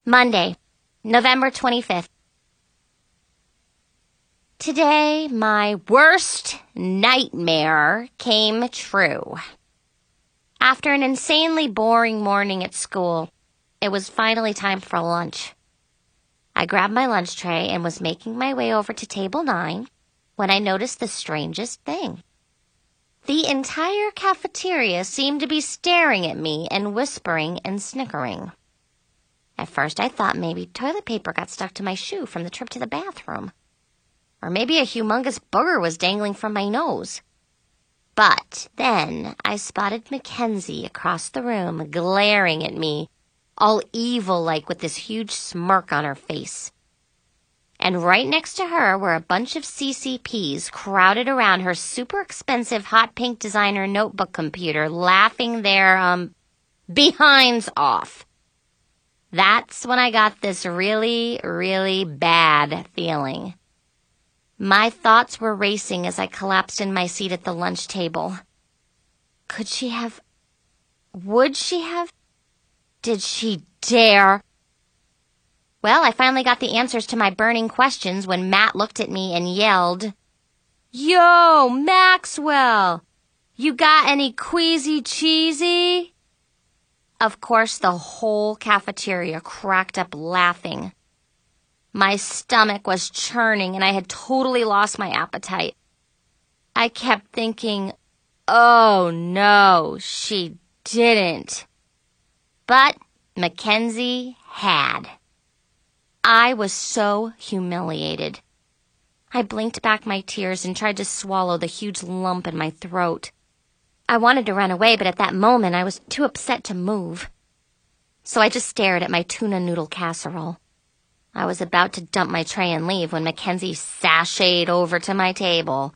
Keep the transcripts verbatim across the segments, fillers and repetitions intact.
Monday, November twenty-fifth. Today, my worst nightmare came true. After an insanely boring morning at school, it was finally time for lunch. I grabbed my lunch tray and was making my way over to table nine when I noticed the strangest thing. The entire cafeteria seemed to be staring at me and whispering and snickering. At first, I thought maybe toilet paper got stuck to my shoe from the trip to the bathroom. Or maybe a humongous booger was dangling from my nose. But then I spotted Mackenzie across the room glaring at me, all evil-like with this huge smirk on her face. And right next to her were a bunch of C C Ps crowded around her super expensive hot pink designer notebook computer, laughing their, um, behinds off. That's when I got this really, really bad feeling. My thoughts were racing as I collapsed in my seat at the lunch table. Could she have? Would she have? Did she dare? Well, I finally got the answers to my burning questions when Matt looked at me and yelled, "Yo, Maxwell! You got any queasy cheesy?" Of course, the whole cafeteria cracked up laughing. My stomach was churning and I had totally lost my appetite. I kept thinking, oh no, she didn't. But Mackenzie had. I was so humiliated. I blinked back my tears and tried to swallow the huge lump in my throat. I wanted to run away, but at that moment I was too upset to move. So I just stared at my tuna noodle casserole. I was about to dump my tray and leave when Mackenzie sashayed over to my table.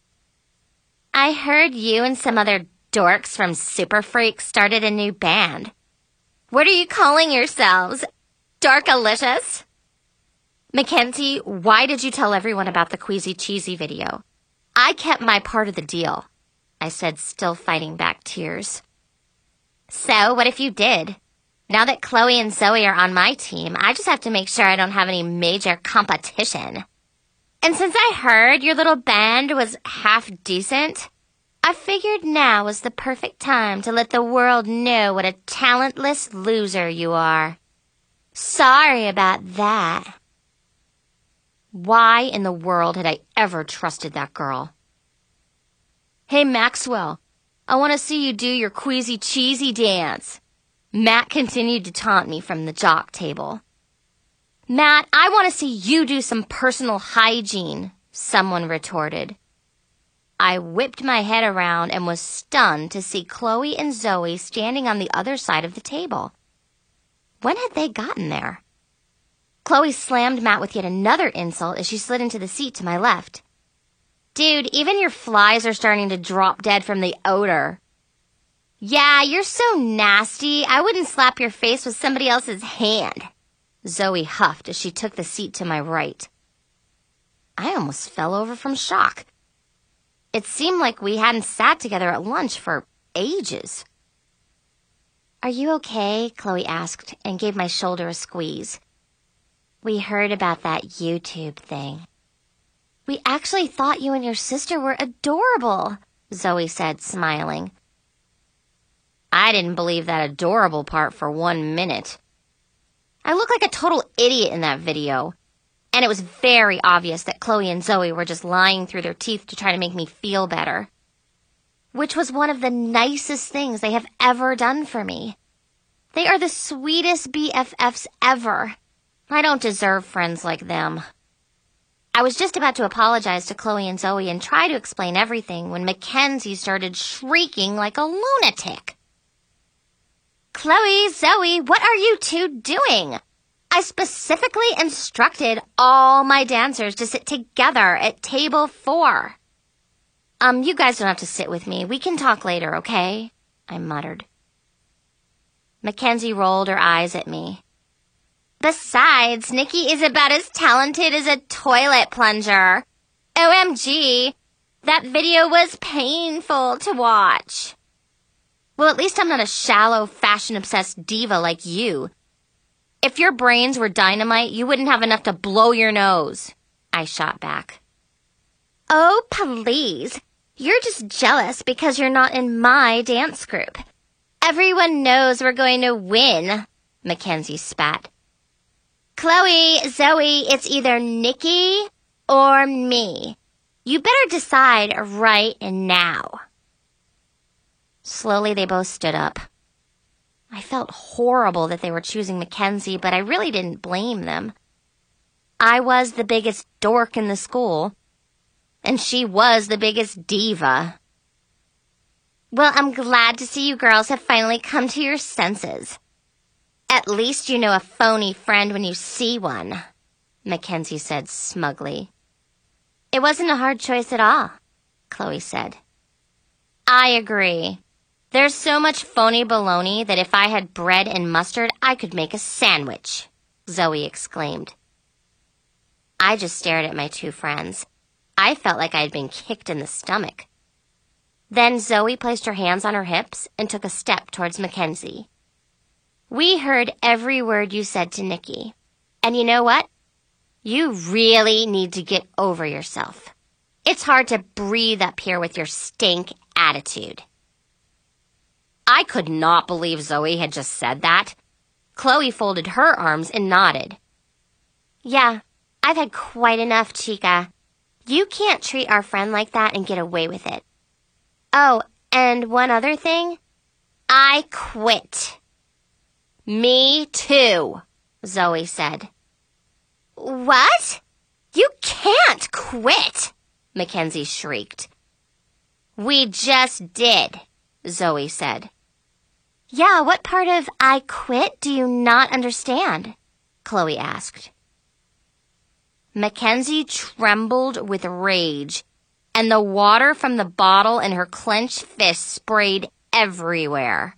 "I heard you and some other dorks from Super Freak started a new band. What are you calling yourselves? Dorkalicious?" "Mackenzie, why did you tell everyone about the Queasy Cheesy video?" "I kept my part of the deal," I said, still fighting back tears. "So, what if you did? Now that Chloe and Zoe are on my team, I just have to make sure I don't have any major competition. And since I heard your little band was half decent, I figured now was the perfect time to let the world know what a talentless loser you are. Sorry about that." Why in the world had I ever trusted that girl? "Hey, Maxwell, I want to see you do your queasy cheesy dance." Matt continued to taunt me from the jock table. "Matt, I want to see you do some personal hygiene," someone retorted. I whipped my head around and was stunned to see Chloe and Zoe standing on the other side of the table. When had they gotten there? Chloe slammed Matt with yet another insult as she slid into the seat to my left. "Dude, even your flies are starting to drop dead from the odor." "Yeah, you're so nasty. I wouldn't slap your face with somebody else's hand," Zoe huffed as she took the seat to my right. I almost fell over from shock. It seemed like we hadn't sat together at lunch for ages. "Are you okay?" Chloe asked and gave my shoulder a squeeze. "We heard about that YouTube thing. We actually thought you and your sister were adorable," Zoe said, smiling. I didn't believe that adorable part for one minute. I looked like a total idiot in that video, and it was very obvious that Chloe and Zoe were just lying through their teeth to try to make me feel better, which was one of the nicest things they have ever done for me. They are the sweetest B F Fs ever. I don't deserve friends like them. I was just about to apologize to Chloe and Zoe and try to explain everything when Mackenzie started shrieking like a lunatic. "Chloe, Zoe, what are you two doing? I specifically instructed all my dancers to sit together at table four." Um, you guys don't have to sit with me. We can talk later, okay?" I muttered. Mackenzie rolled her eyes at me. "Besides, Nikki is about as talented as a toilet plunger. O M G, that video was painful to watch." "Well, at least I'm not a shallow, fashion-obsessed diva like you." If your brains were dynamite, you wouldn't have enough to blow your nose, I shot back. Oh, please. You're just jealous because you're not in my dance group. Everyone knows we're going to win, Mackenzie spat. Chloe, Zoe, it's either Nikki or me. You better decide right now. Slowly, they both stood up. I felt horrible that they were choosing Mackenzie, but I really didn't blame them. I was the biggest dork in the school, and she was the biggest diva. Well, I'm glad to see you girls have finally come to your senses. At least you know a phony friend when you see one, Mackenzie said smugly. It wasn't a hard choice at all, Chloe said. I agree. There's so much phony baloney that if I had bread and mustard, I could make a sandwich, Zoe exclaimed. I just stared at my two friends. I felt like I had been kicked in the stomach. Then Zoe placed her hands on her hips and took a step towards Mackenzie. We heard every word you said to Nikki. And you know what? You really need to get over yourself. It's hard to breathe up here with your stink attitude. I could not believe Zoe had just said that. Chloe folded her arms and nodded. Yeah, I've had quite enough, Chica. You can't treat our friend like that and get away with it. Oh, and one other thing. I quit. Me too, Zoe said. What? You can't quit, Mackenzie shrieked. We just did, Zoe said. Yeah, what part of I quit do you not understand? Chloe asked. Mackenzie trembled with rage, and the water from the bottle in her clenched fist sprayed everywhere.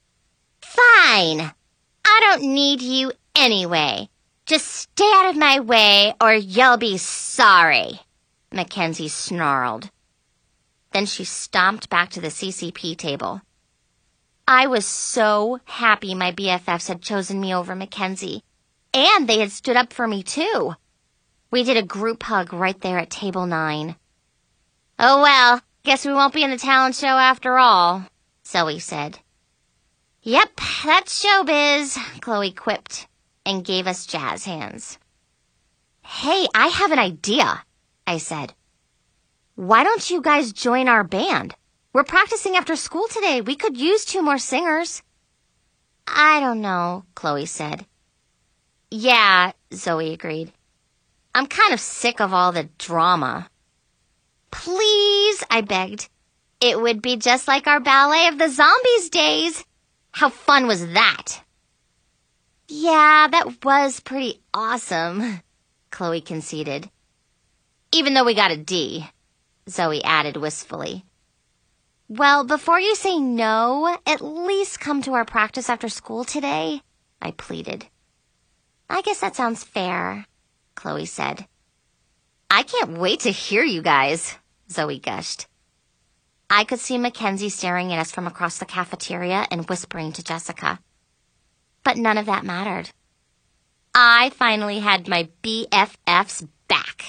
Fine. I don't need you anyway. Just stay out of my way or you'll be sorry, Mackenzie snarled. Then she stomped back to the C C P table. I was so happy my B F Fs had chosen me over Mackenzie, and they had stood up for me too. We did a group hug right there at table nine. Oh well, guess we won't be in the talent show after all, Zoe said. Yep, that's showbiz, Chloe quipped and gave us jazz hands. Hey, I have an idea, I said. Why don't you guys join our band? We're practicing after school today. We could use two more singers. I don't know, Chloe said. Yeah, Zoe agreed. I'm kind of sick of all the drama. Please, I begged. It would be just like our Ballet of the Zombies days. How fun was that? Yeah, that was pretty awesome, Chloe conceded. Even though we got a D, Zoe added wistfully. Well, before you say no, at least come to our practice after school today, I pleaded. I guess that sounds fair, Chloe said. I can't wait to hear you guys, Zoe gushed. I could see Mackenzie staring at us from across the cafeteria and whispering to Jessica. But none of that mattered. I finally had my B F Fs back.